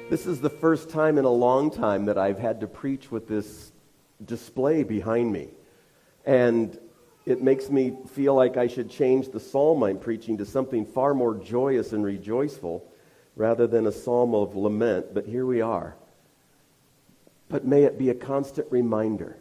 This is the first time in a long time that I've had to preach with this display behind me. And it makes me feel like I should change the psalm I'm preaching to something far more joyous and rejoiceful rather than a psalm of lament. But here we are. But may it be a constant reminder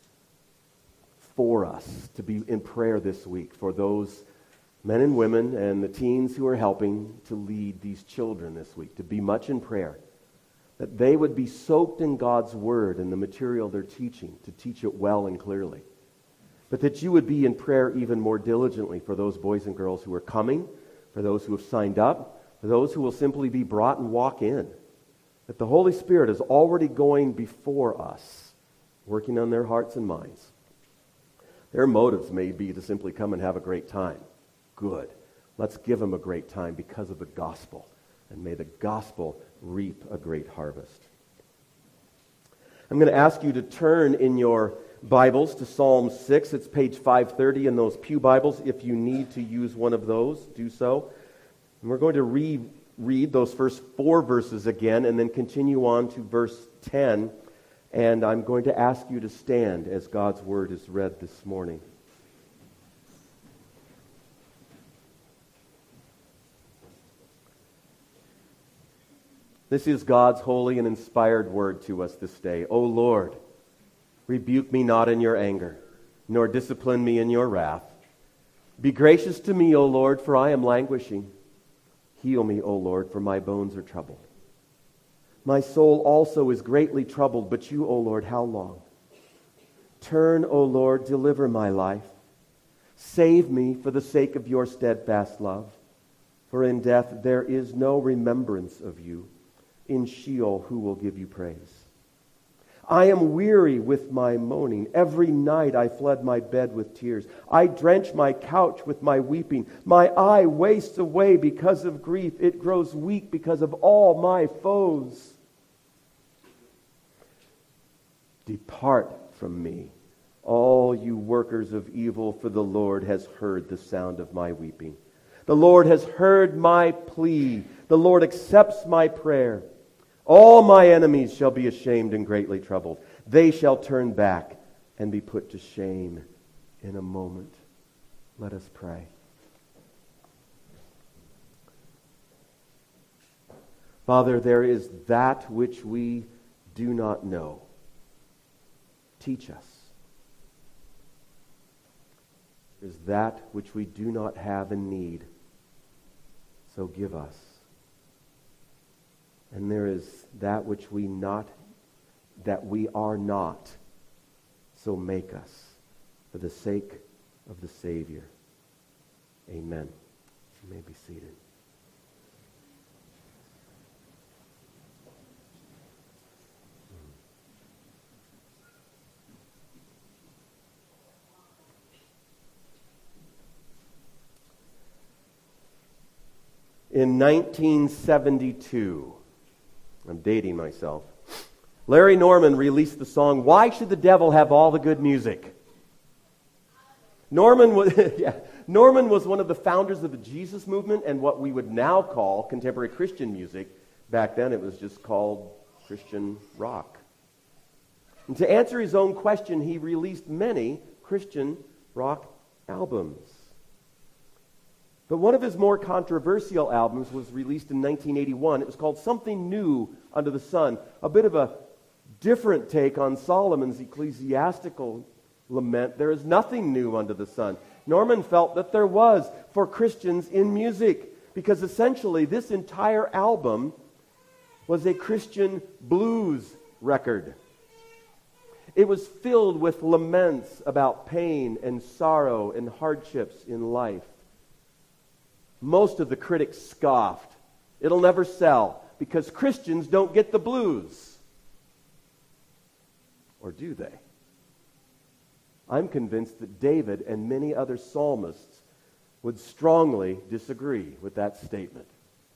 for us to be in prayer this week for those men and women and the teens who are helping to lead these children this week, to be much in prayer, that they would be soaked in God's Word and the material they're teaching, to teach it well and clearly. But that you would be in prayer even more diligently for those boys and girls who are coming, for those who have signed up, for those who will simply be brought and walk in. That the Holy Spirit is already going before us, working on their hearts and minds. Their motives may be to simply come and have a great time. Good. Let's give them a great time because of the gospel. And may the gospel reap a great harvest. I'm going to ask you to turn in your Bibles to Psalm 6. It's page 530 in those pew Bibles. If you need to use one of those, do so. And we're going to read those first 4 verses again and then continue on to verse 10. And I'm going to ask you to stand as God's Word is read this morning. This is God's holy and inspired word to us this day. O Lord, rebuke me not in your anger, nor discipline me in your wrath. Be gracious to me, O Lord, for I am languishing. Heal me, O Lord, for my bones are troubled. My soul also is greatly troubled, but you, O Lord, how long? Turn, O Lord, deliver my life. Save me for the sake of your steadfast love. For in death there is no remembrance of you. In Sheol, who will give you praise? I am weary with my moaning. Every night I fled my bed with tears. I drench my couch with my weeping. My eye wastes away because of grief. It grows weak because of all my foes. Depart from me, all you workers of evil, for the Lord has heard the sound of my weeping. The Lord has heard my plea. The Lord accepts my prayer. All my enemies shall be ashamed and greatly troubled. They shall turn back and be put to shame in a moment. Let us pray. Father, there is that which we do not know. Teach us. There is that which we do not have and need. So give us. And there is that which we are not, so make us for the sake of the Savior. Amen. You may be seated. In 1972, I'm dating myself, Larry Norman released the song, Why Should the Devil Have All the Good Music? Norman was one of the founders of the Jesus movement and what we would now call contemporary Christian music. Back then it was just called Christian rock. And to answer his own question, he released many Christian rock albums. But one of his more controversial albums was released in 1981. It was called Something New Under the Sun, a bit of a different take on Solomon's ecclesiastical lament, there is nothing new under the sun. Norman felt that there was for Christians in music, because essentially this entire album was a Christian blues record. It was filled with laments about pain and sorrow and hardships in life. Most of the critics scoffed. It'll never sell because Christians don't get the blues. Or do they? I'm convinced that David and many other psalmists would strongly disagree with that statement.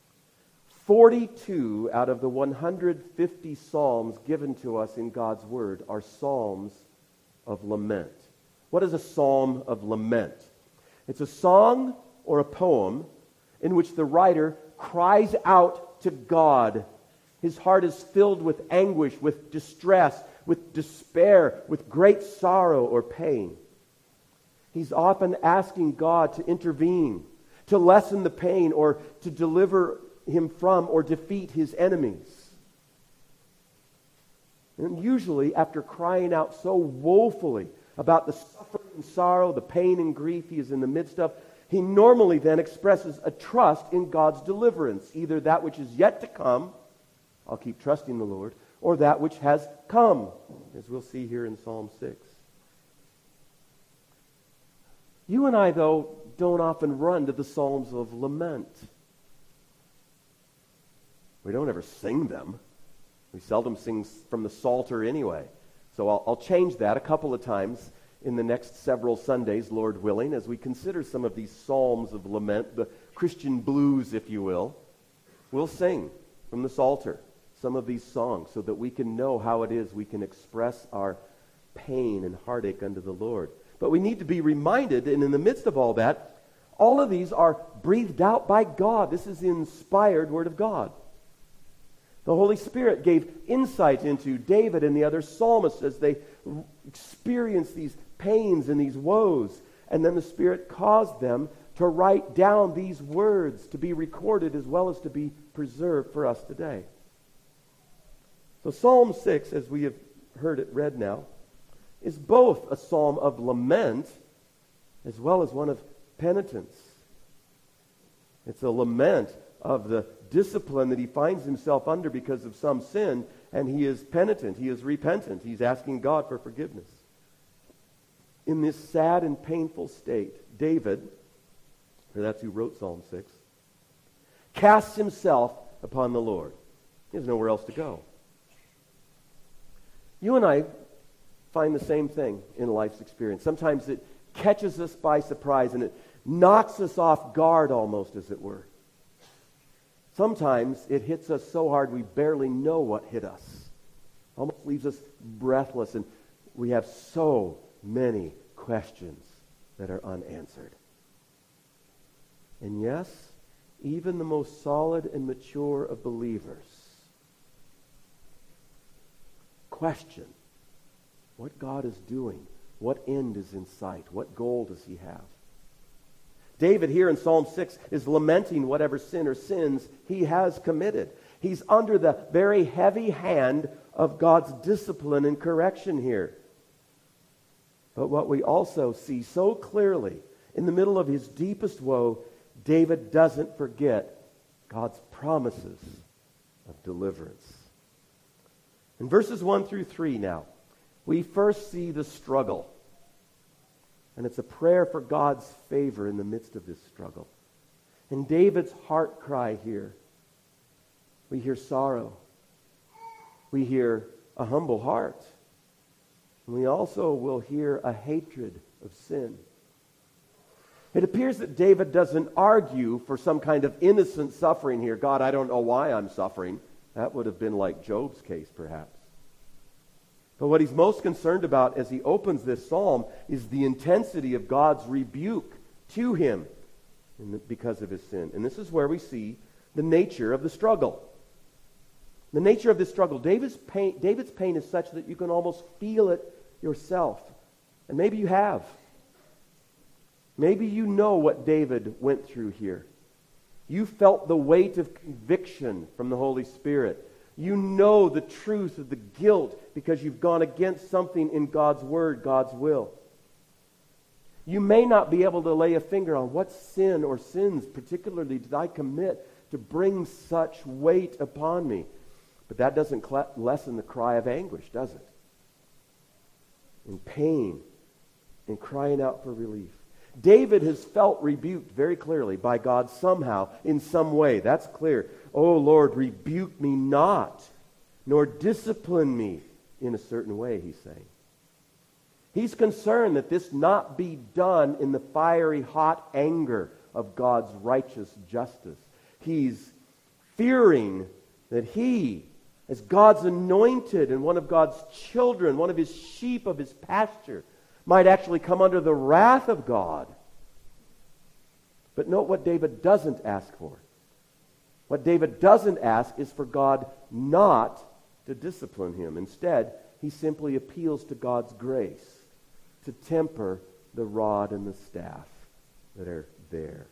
42 out of the 150 psalms given to us in God's Word are psalms of lament. What is a psalm of lament? It's a song or a poem in which the writer cries out to God His heart is filled with anguish, with distress, with despair, with great sorrow or pain. He's often asking God to intervene, to lessen the pain, or to deliver him from or defeat his enemies. And usually, after crying out so woefully about the suffering and sorrow, the pain and grief he is in the midst of, he normally then expresses a trust in God's deliverance, either that which is yet to come, I'll keep trusting the Lord, or that which has come, as we'll see here in Psalm 6. You and I, though, don't often run to the Psalms of lament. We don't ever sing them. We seldom sing from the Psalter anyway. So I'll change that a couple of times in the next several Sundays, Lord willing, as we consider some of these psalms of lament, the Christian blues, if you will. We'll sing from the Psalter some of these songs so that we can know how it is we can express our pain and heartache unto the Lord. But we need to be reminded, and in the midst of all that, all of these are breathed out by God. This is the inspired Word of God. The Holy Spirit gave insight into David and the other psalmists as they experienced these pains and these woes. And then the Spirit caused them to write down these words to be recorded as well as to be preserved for us today. So Psalm 6, as we have heard it read now, is both a psalm of lament as well as one of penitence. It's a lament of the discipline that he finds himself under because of some sin, and he is penitent, he is repentant, he's asking God for forgiveness. In this sad and painful state, David, for that's who wrote Psalm 6, casts himself upon the Lord. He has nowhere else to go. You and I find the same thing in life's experience. Sometimes it catches us by surprise and it knocks us off guard almost, as it were. Sometimes it hits us so hard we barely know what hit us. Almost leaves us breathless, and we have so many questions that are unanswered. And yes, even the most solid and mature of believers question what God is doing, what end is in sight, what goal does he have. David here in Psalm 6 is lamenting whatever sin or sins he has committed. He's under the very heavy hand of God's discipline and correction here. But what we also see so clearly, in the middle of his deepest woe, David doesn't forget God's promises of deliverance. In verses 1 through 3 now, we first see the struggle. And it's a prayer for God's favor in the midst of this struggle. In David's heart cry here, we hear sorrow. We hear a humble heart. And we also will hear a hatred of sin. It appears that David doesn't argue for some kind of innocent suffering here. God, I don't know why I'm suffering. That would have been like Job's case, perhaps. But what he's most concerned about as he opens this psalm is the intensity of God's rebuke to him because of his sin. And this is where we see the nature of the struggle. The nature of this struggle. David's pain is such that you can almost feel it yourself. And maybe you have. Maybe you know what David went through here. You felt the weight of conviction from the Holy Spirit. You know the truth of the guilt because you've gone against something in God's Word, God's will. You may not be able to lay a finger on what sin or sins particularly did I commit to bring such weight upon me. But that doesn't lessen the cry of anguish, does it? In pain, in crying out for relief. David has felt rebuked very clearly by God somehow, in some way. That's clear. Oh Lord, rebuke me not, nor discipline me in a certain way, he's saying. He's concerned that this not be done in the fiery, hot anger of God's righteous justice. He's fearing that he, as God's anointed and one of God's children, one of his sheep of his pasture, might actually come under the wrath of God. But note what David doesn't ask for. What David doesn't ask is for God not to discipline him. Instead, he simply appeals to God's grace to temper the rod and the staff that are there.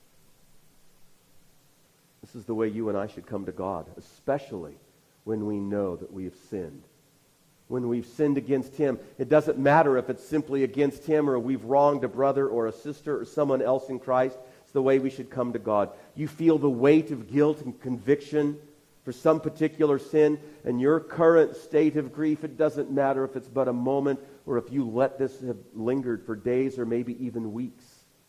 This is the way you and I should come to God, especially when we know that we have sinned. When we've sinned against Him, it doesn't matter if it's simply against Him or we've wronged a brother or a sister or someone else in Christ. It's the way we should come to God. You feel the weight of guilt and conviction for some particular sin, and your current state of grief, it doesn't matter if it's but a moment or if you let this have lingered for days or maybe even weeks.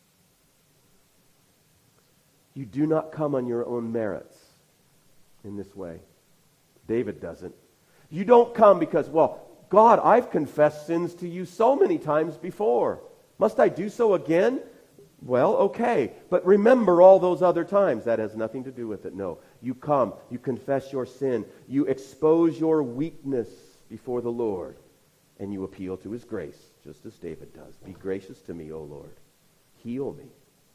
You do not come on your own merits in this way. David doesn't. You don't come because, well, God, I've confessed sins to you so many times before. Must I do so again? Well, okay. But remember all those other times. That has nothing to do with it. No. You come. You confess your sin. You expose your weakness before the Lord. And you appeal to His grace, just as David does. Be gracious to me, O Lord. Heal me.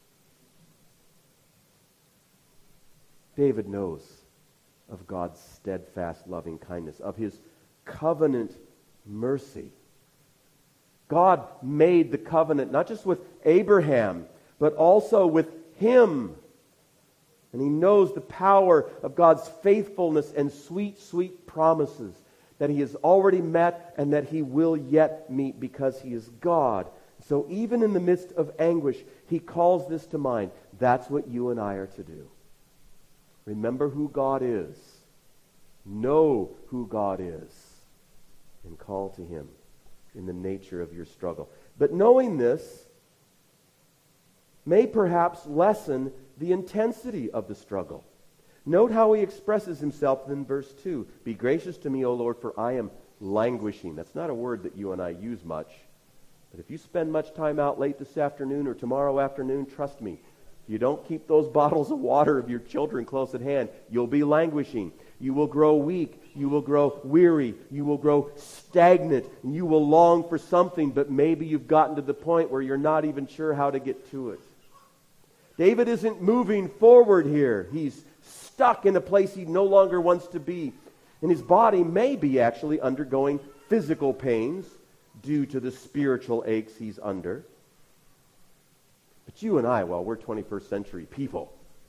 David knows of God's steadfast loving kindness, of His covenant mercy. God made the covenant not just with Abraham, but also with him. And he knows the power of God's faithfulness and sweet, sweet promises that He has already met and that He will yet meet because He is God. So even in the midst of anguish, He calls this to mind. That's what you and I are to do. Remember who God is. Know who God is. And call to Him in the nature of your struggle. But knowing this may perhaps lessen the intensity of the struggle. Note how he expresses himself in verse 2. Be gracious to me, O Lord, for I am languishing. That's not a word that you and I use much. But if you spend much time out late this afternoon or tomorrow afternoon, trust me, if you don't keep those bottles of water of your children close at hand, you'll be languishing. You will grow weak. You will grow weary. You will grow stagnant. And you will long for something, but maybe you've gotten to the point where you're not even sure how to get to it. David isn't moving forward here. He's stuck in a place he no longer wants to be. And his body may be actually undergoing physical pains due to the spiritual aches he's under. But you and I, well, we're 21st century people.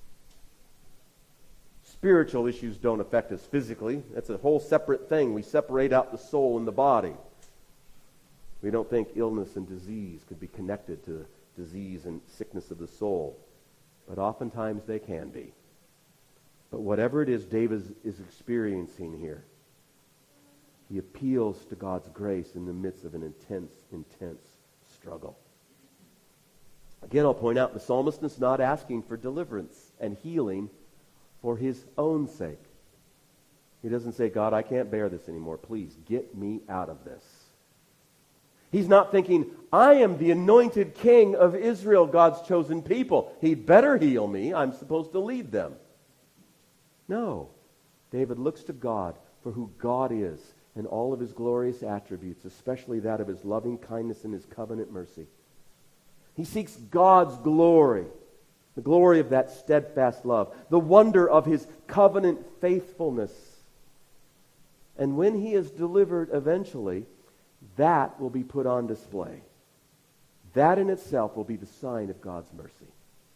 Spiritual issues don't affect us physically. That's a whole separate thing. We separate out the soul and the body. We don't think illness and disease could be connected to disease and sickness of the soul. But oftentimes they can be. But whatever it is David is experiencing here, he appeals to God's grace in the midst of an intense struggle. Again, I'll point out the psalmist is not asking for deliverance and healing for his own sake. He doesn't say, God, I can't bear this anymore. Please get me out of this. He's not thinking, I am the anointed king of Israel, God's chosen people. He'd better heal me. I'm supposed to lead them. No. David looks to God for who God is and all of His glorious attributes, especially that of His loving kindness and His covenant mercy. He seeks God's glory, the glory of that steadfast love, the wonder of His covenant faithfulness. And when he is delivered eventually, that will be put on display. That in itself will be the sign of God's mercy.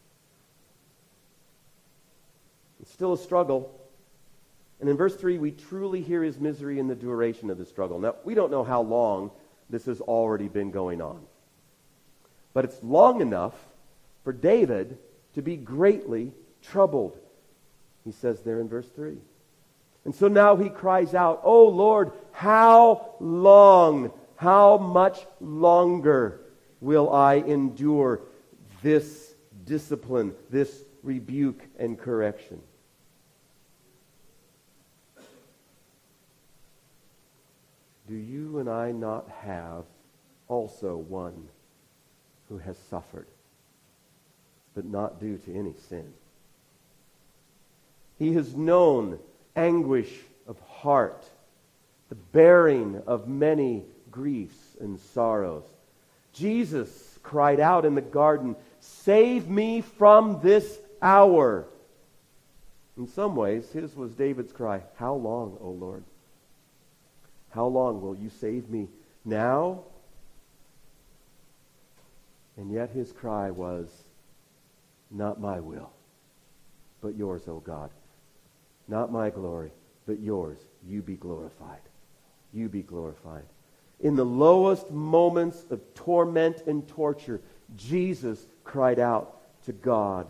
It's still a struggle. And in verse 3, we truly hear his misery in the duration of the struggle. Now, we don't know how long this has already been going on. But it's long enough for David to be greatly troubled. He says there in verse 3. And so now he cries out, "O Lord, how long, how much longer will I endure this discipline, this rebuke and correction?" Do you and I not have also one who has suffered, but not due to any sin? He has known anguish of heart, the bearing of many griefs and sorrows. Jesus cried out in the garden, "Save me from this hour." In some ways, his was David's cry, "How long, O Lord? How long will you save me now?" And yet his cry was, "Not my will, but yours, O God. Not my glory, but yours. You be glorified. You be glorified." In the lowest moments of torment and torture, Jesus cried out to God.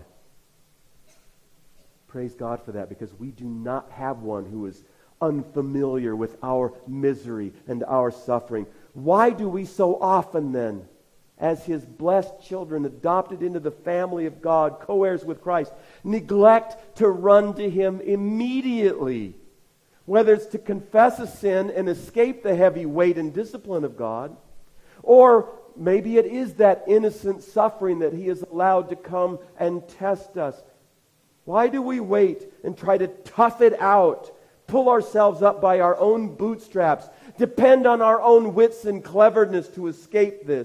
Praise God for that, because we do not have one who is unfamiliar with our misery and our suffering. Why do we so often then, as his blessed children adopted into the family of God, co-heirs with Christ, neglect to run to him immediately? Whether it's to confess a sin and escape the heavy weight and discipline of God, or maybe it is that innocent suffering that he has allowed to come and test us. Why do we wait and try to tough it out, pull ourselves up by our own bootstraps, depend on our own wits and cleverness to escape this?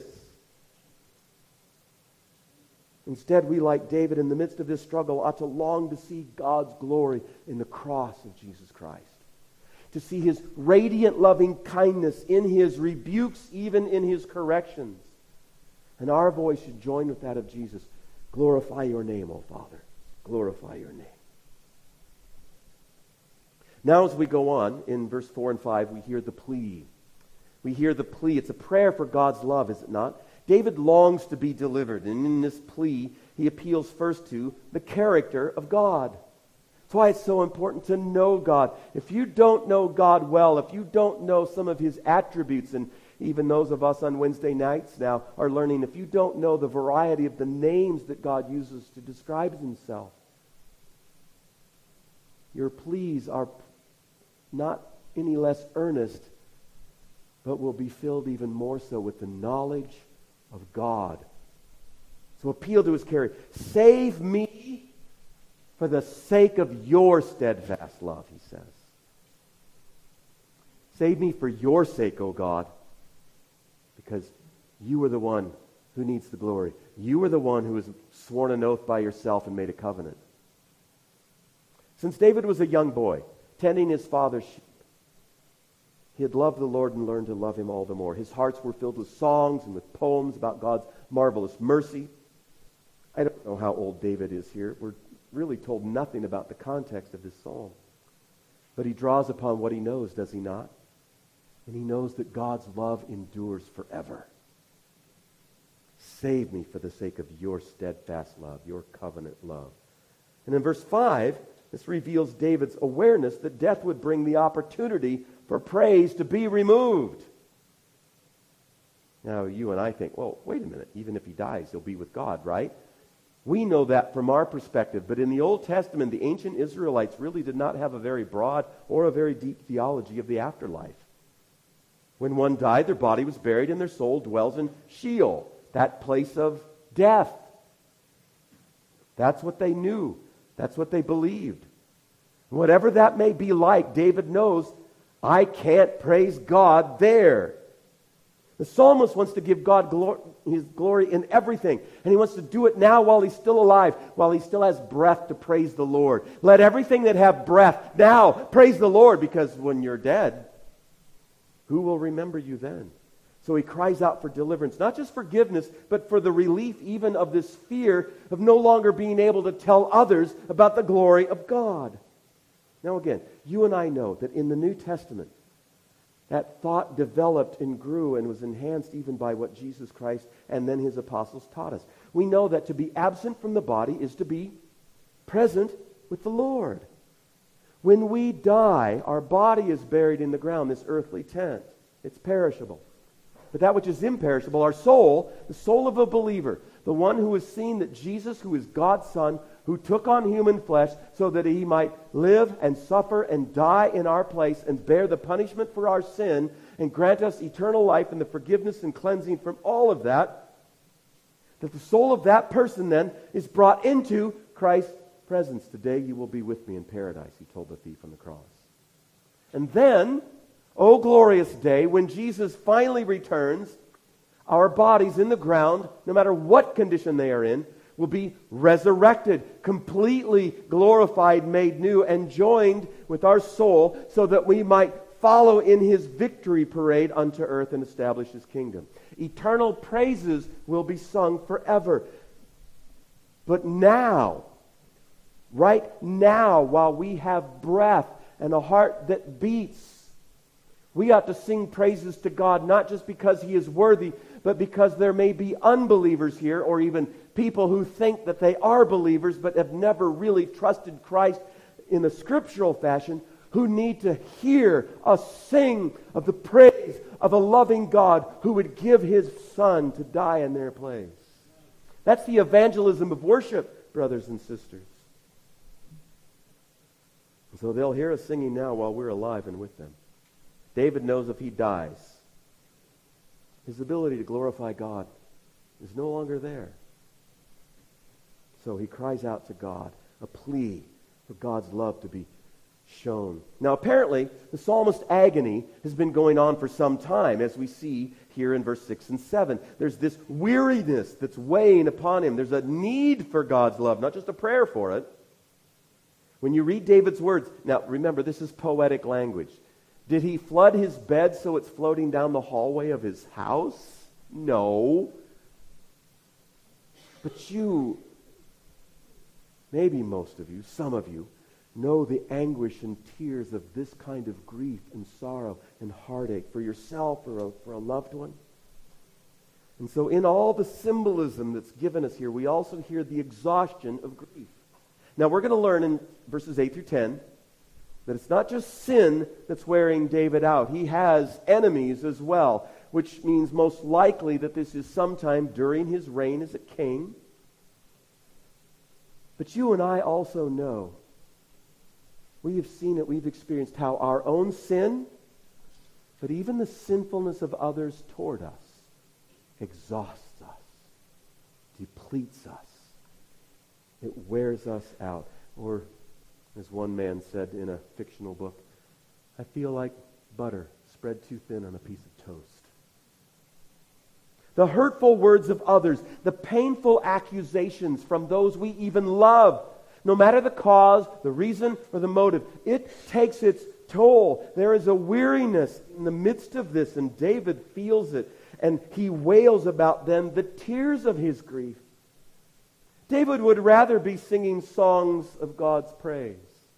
Instead, we, like David, in the midst of this struggle, ought to long to see God's glory in the cross of Jesus Christ, to see his radiant loving kindness in his rebukes, even in his corrections. And our voice should join with that of Jesus. Glorify your name, O Father. Glorify your name. Now as we go on, in verse 4 and 5, we hear the plea. We hear the plea. It's a prayer for God's love, is it not? David longs to be delivered, and in this plea, he appeals first to the character of God. That's why it's so important to know God. If you don't know God well, if you don't know some of his attributes, and even those of us on Wednesday nights now are learning, if you don't know the variety of the names that God uses to describe himself, your pleas are not any less earnest, but will be filled even more so with the knowledge of God. So appeal to his character. Save me for the sake of your steadfast love, he says. Save me for your sake, O God, because you are the one who needs the glory. You are the one who has sworn an oath by yourself and made a covenant. Since David was a young boy, tending his father's sheep, he had loved the Lord and learned to love him all the more. His hearts were filled with songs and with poems about God's marvelous mercy. I don't know how old David is here. We're really told nothing about the context of this psalm. But he draws upon what he knows, does he not? And he knows that God's love endures forever. Save me for the sake of your steadfast love, your covenant love. And in verse 5, this reveals David's awareness that death would bring the opportunity for praise to be removed. Now, you and I think, well, wait a minute, even if he dies, he'll be with God, right? We know that from our perspective, but in the Old Testament, the ancient Israelites really did not have a very broad or a very deep theology of the afterlife. When one died, their body was buried and their soul dwells in Sheol, that place of death. That's what they knew. That's what they believed. Whatever that may be like, David knows, I can't praise God there. The psalmist wants to give God his glory in everything. And he wants to do it now while he's still alive, while he still has breath to praise the Lord. Let everything that have breath now praise the Lord, because when you're dead, who will remember you then? So he cries out for deliverance, not just forgiveness, but for the relief even of this fear of no longer being able to tell others about the glory of God. Now again, you and I know that in the New Testament, that thought developed and grew and was enhanced even by what Jesus Christ and then his apostles taught us. We know that to be absent from the body is to be present with the Lord. When we die, our body is buried in the ground, this earthly tent. It's perishable. But that which is imperishable, our soul, the soul of a believer, the one who has seen that Jesus, who is God's Son, who took on human flesh so that he might live and suffer and die in our place and bear the punishment for our sin and grant us eternal life and the forgiveness and cleansing from all of that, that the soul of that person then is brought into Christ's presence. Today you will be with me in paradise, he told the thief on the cross. And then, oh glorious day, when Jesus finally returns, our bodies in the ground, no matter what condition they are in, will be resurrected, completely glorified, made new, and joined with our soul so that we might follow in his victory parade unto earth and establish his kingdom. Eternal praises will be sung forever. But now, right now, while we have breath and a heart that beats, we ought to sing praises to God, not just because he is worthy, but because there may be unbelievers here, or even people who think that they are believers but have never really trusted Christ in a scriptural fashion, who need to hear us sing of the praise of a loving God who would give his Son to die in their place. That's the evangelism of worship, brothers and sisters. So they'll hear us singing now while we're alive and with them. David knows if he dies, his ability to glorify God is no longer there. So he cries out to God, a plea for God's love to be shown. Now apparently, the psalmist's agony has been going on for some time, as we see here in verse 6 and 7. There's this weariness that's weighing upon him. There's a need for God's love, not just a prayer for it. When you read David's words, now remember, this is poetic language. Did he flood his bed so it's floating down the hallway of his house? No. But you, maybe most of you, some of you, know the anguish and tears of this kind of grief and sorrow and heartache for yourself or for a loved one. And so in all the symbolism that's given us here, we also hear the exhaustion of grief. Now we're going to learn in verses 8 through 10 that it's not just sin that's wearing David out. He has enemies as well, which means most likely that this is sometime during his reign as a king. But you and I also know, we have seen it, we've experienced how our own sin, but even the sinfulness of others toward us, exhausts us, depletes us. It wears us out. Or, as one man said in a fictional book, I feel like butter spread too thin on a piece of toast. The hurtful words of others, the painful accusations from those we even love, no matter the cause, the reason, or the motive, it takes its toll. There is a weariness in the midst of this, and David feels it, and he wails about them, the tears of his grief. David would rather be singing songs of God's praise.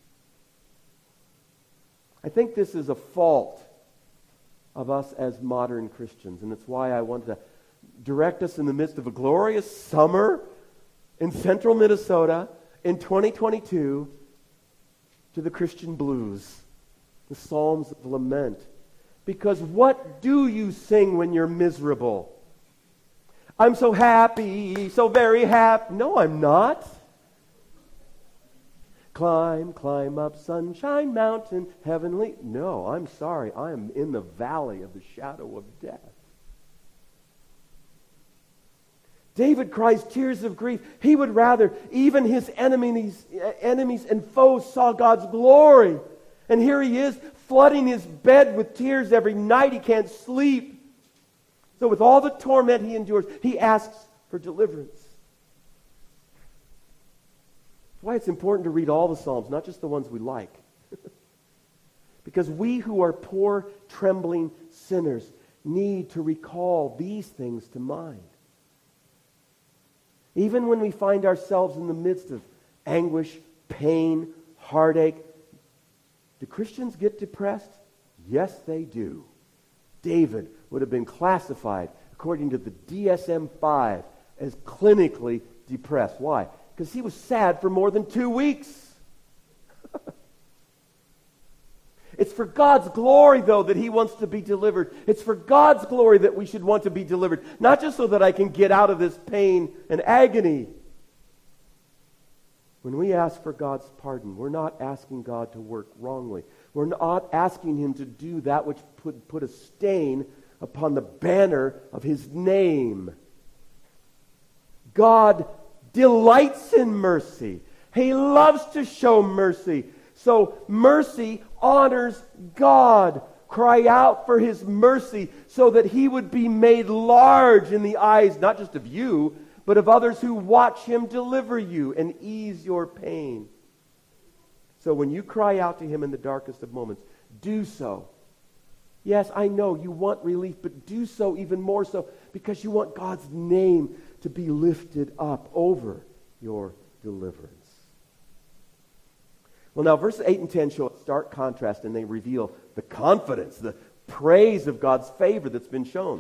I think this is a fault of us as modern Christians, and it's why I wanted to direct us in the midst of a glorious summer in central Minnesota in 2022 to the Christian blues, the Psalms of Lament. Because what do you sing when you're miserable? I'm so happy, so very happy. No, I'm not. Climb, climb up Sunshine Mountain, heavenly. No, I'm sorry. I am in the valley of the shadow of death. David cries tears of grief. He would rather even his enemies and foes saw God's glory. And here he is, flooding his bed with tears every night. He can't sleep. So with all the torment he endures, he asks for deliverance. That's why it's important to read all the Psalms, not just the ones we like. Because we who are poor, trembling sinners need to recall these things to mind. Even when we find ourselves in the midst of anguish, pain, heartache, do Christians get depressed? Yes, they do. David would have been classified, according to the DSM-5, as clinically depressed. Why? Because he was sad for more than 2 weeks. It's for God's glory, though, that he wants to be delivered. It's for God's glory that we should want to be delivered. Not just so that I can get out of this pain and agony. When we ask for God's pardon, we're not asking God to work wrongly. We're not asking him to do that which put a stain upon the banner of his name. God delights in mercy. He loves to show mercy. So mercy honors God. Cry out for his mercy so that he would be made large in the eyes, not just of you, but of others who watch him deliver you and ease your pain. So when you cry out to him in the darkest of moments, do so. Yes, I know you want relief, but do so even more so because you want God's name to be lifted up over your deliverance. Well, now, verses 8 and 10 show a stark contrast, and they reveal the confidence, the praise of God's favor that's been shown.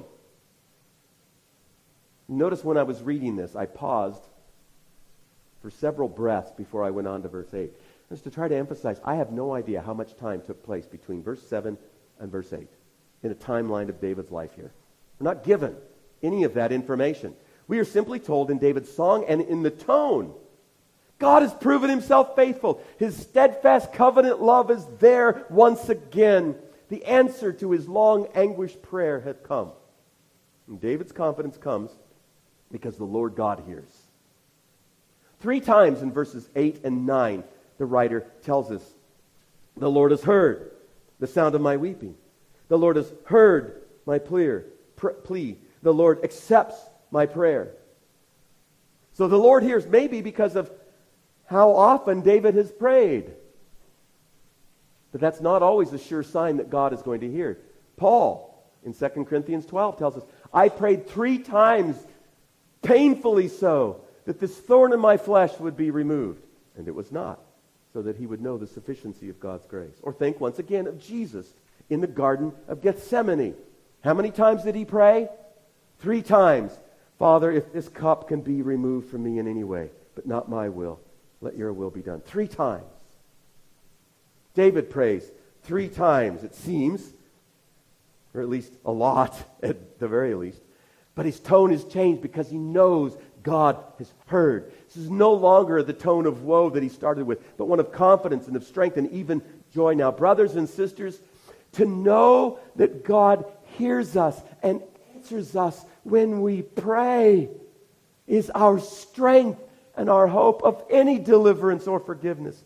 Notice when I was reading this, I paused for several breaths before I went on to verse 8. Just to try to emphasize, I have no idea how much time took place between verse 7 and verse 8 in a timeline of David's life here. We're not given any of that information. We are simply told in David's song and in the tone, God has proven himself faithful. His steadfast covenant love is there once again. The answer to his long anguished prayer had come. And David's confidence comes because the Lord God hears. 3 times in verses 8 and 9, the writer tells us, the Lord has heard the sound of my weeping. The Lord has heard my plea. The Lord accepts my prayer. So the Lord hears, maybe because of how often David has prayed. But that's not always a sure sign that God is going to hear. Paul, in 2 Corinthians 12, tells us, I prayed 3 times, painfully so, that this thorn in my flesh would be removed. And it was not, so that he would know the sufficiency of God's grace. Or think once again of Jesus in the Garden of Gethsemane. How many times did he pray? 3 times. Father, if this cup can be removed from me in any way, but not my will, let your will be done. 3 times. David prays 3 times, it seems, or at least a lot, at the very least. But his tone has changed because he knows God has heard. This is no longer the tone of woe that he started with, but one of confidence and of strength and even joy. Now, brothers and sisters, to know that God hears us and answers us when we pray is our strength and our hope of any deliverance or forgiveness.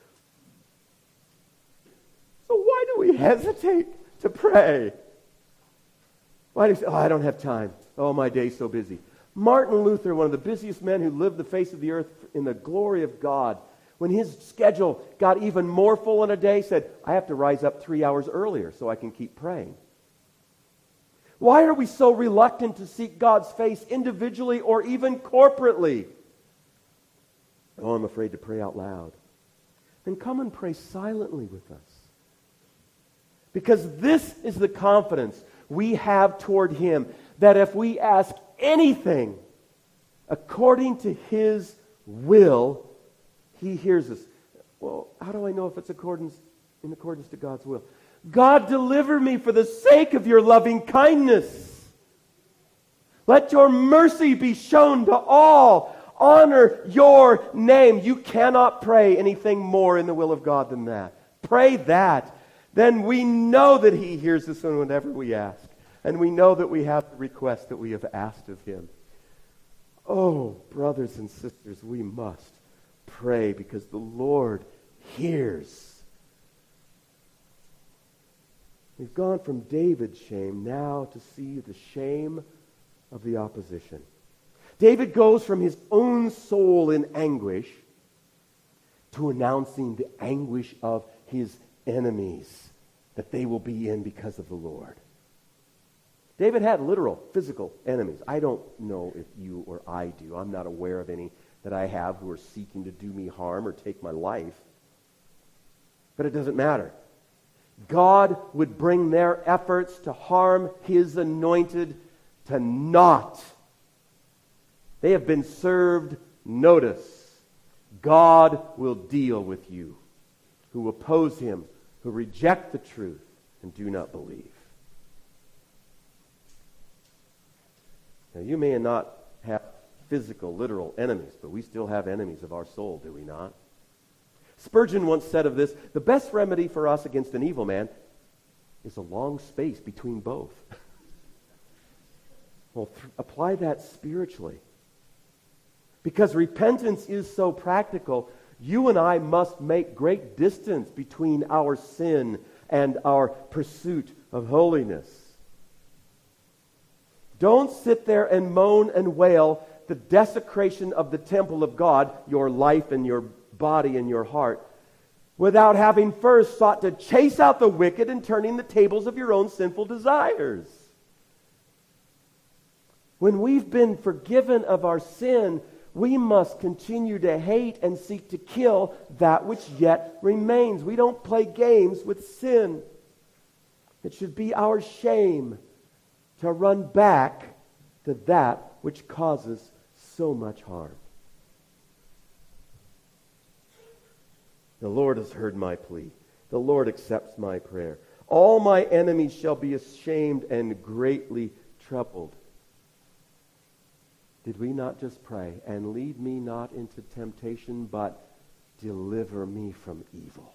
So why do we hesitate to pray? Why do we say, I don't have time. Oh, my day's so busy. Martin Luther, one of the busiest men who lived the face of the earth in the glory of God, when his schedule got even more full in a day, said, I have to rise up 3 hours earlier so I can keep praying. Why are we so reluctant to seek God's face individually or even corporately? Oh, I'm afraid to pray out loud. Then come and pray silently with us. Because this is the confidence we have toward him, that if we ask anything according to his will, he hears us. Well, how do I know if it's in accordance to God's will? God, deliver me for the sake of your loving kindness. Let your mercy be shown to all. Honor your name. You cannot pray anything more in the will of God than that. Pray that. Then we know that he hears us whenever we ask. And we know that we have the request that we have asked of him. Oh, brothers and sisters, we must pray because the Lord hears. We've gone from David's shame now to see the shame of the opposition. David goes from his own soul in anguish to announcing the anguish of his enemies, that they will be in because of the Lord. David had literal, physical enemies. I don't know if you or I do. I'm not aware of any that I have who are seeking to do me harm or take my life. But it doesn't matter. God would bring their efforts to harm his anointed to naught. They have been served notice. God will deal with you who oppose him, who reject the truth and do not believe. Now, you may not have physical, literal enemies, but we still have enemies of our soul, do we not? Spurgeon once said of this, the best remedy for us against an evil man is a long space between both. Well, apply that spiritually. Because repentance is so practical, you and I must make great distance between our sin and our pursuit of holiness. Don't sit there and moan and wail the desecration of the temple of God, your life and your body and your heart, without having first sought to chase out the wicked and turning the tables of your own sinful desires. When we've been forgiven of our sin, we must continue to hate and seek to kill that which yet remains. We don't play games with sin. It should be our shame to run back to that which causes so much harm. The Lord has heard my plea. The Lord accepts my prayer. All my enemies shall be ashamed and greatly troubled. Did we not just pray, and lead me not into temptation, but deliver me from evil?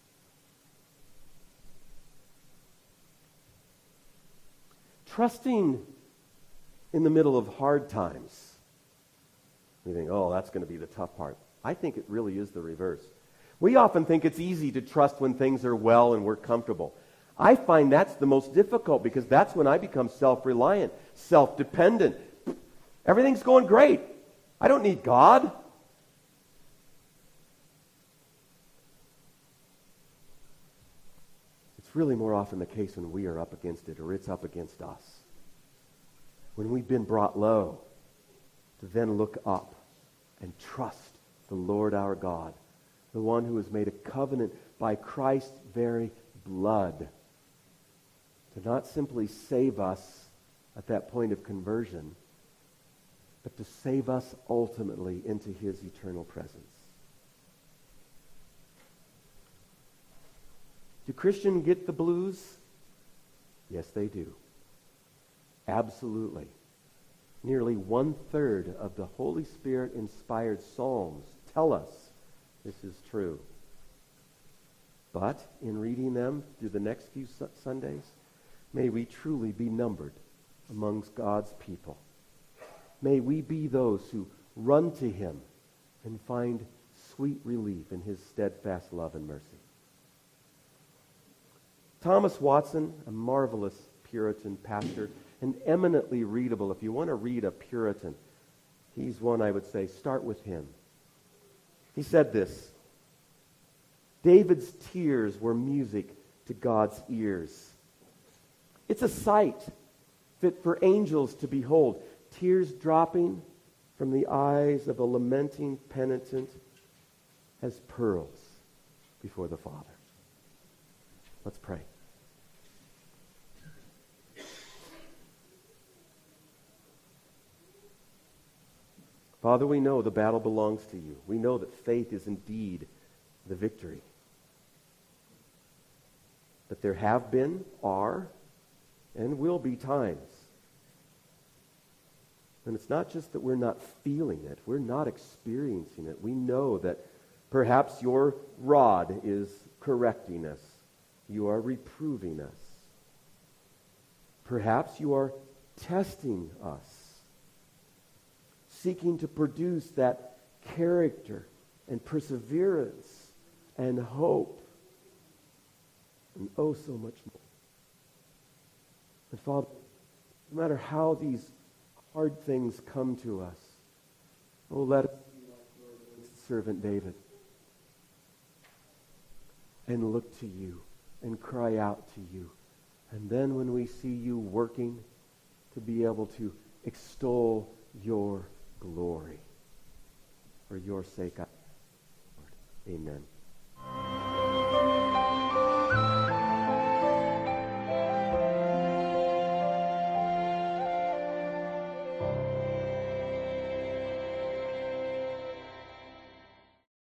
Trusting in the middle of hard times. We think, oh, that's going to be the tough part. I think it really is the reverse. We often think it's easy to trust when things are well and we're comfortable. I find that's the most difficult because that's when I become self-reliant, self-dependent. Everything's going great. I don't need God. It's really more often the case when we are up against it or it's up against us. When we've been brought low, to then look up and trust the Lord our God, the one who has made a covenant by Christ's very blood to not simply save us at that point of conversion, but to save us ultimately into his eternal presence. Do Christians get the blues? Yes, they do. Absolutely. Nearly 1/3 of the Holy Spirit-inspired Psalms tell us this is true. But in reading them through the next few Sundays, may we truly be numbered amongst God's people. May we be those who run to him and find sweet relief in his steadfast love and mercy. Thomas Watson, a marvelous Puritan pastor, and eminently readable. If you want to read a Puritan, he's one I would say, start with him. He said this: David's tears were music to God's ears. It's a sight fit for angels to behold. Tears dropping from the eyes of a lamenting penitent as pearls before the Father. Let's pray. Father, we know the battle belongs to you. We know that faith is indeed the victory. But there have been, are, and will be times. And it's not just that we're not feeling it, we're not experiencing it. We know that perhaps your rod is correcting us. You are reproving us. Perhaps you are testing us, seeking to produce that character and perseverance and hope and oh so much more. And Father, no matter how these hard things come to us, oh, let us be like your servant David and look to you and cry out to you. And then when we see you working, to be able to extol your glory. For your sake, Lord. Amen.